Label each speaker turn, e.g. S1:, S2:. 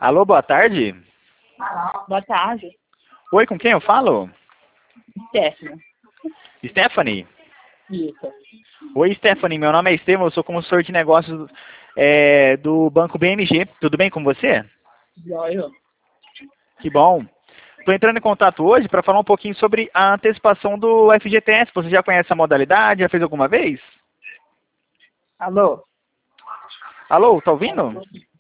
S1: Alô, boa tarde.
S2: Boa tarde.
S1: Oi, com quem eu falo?
S2: Stephanie.
S1: Stephanie?
S2: Isso.
S1: Oi, Stephanie, meu nome é Estevam, eu sou consultor de negócios do Banco BMG. Tudo bem com você?
S2: Joia.
S1: Que bom. Estou entrando em contato hoje para falar um pouquinho sobre a antecipação do FGTS. Você já conhece a modalidade? Já fez alguma vez?
S2: Alô?
S1: Alô, tá ouvindo?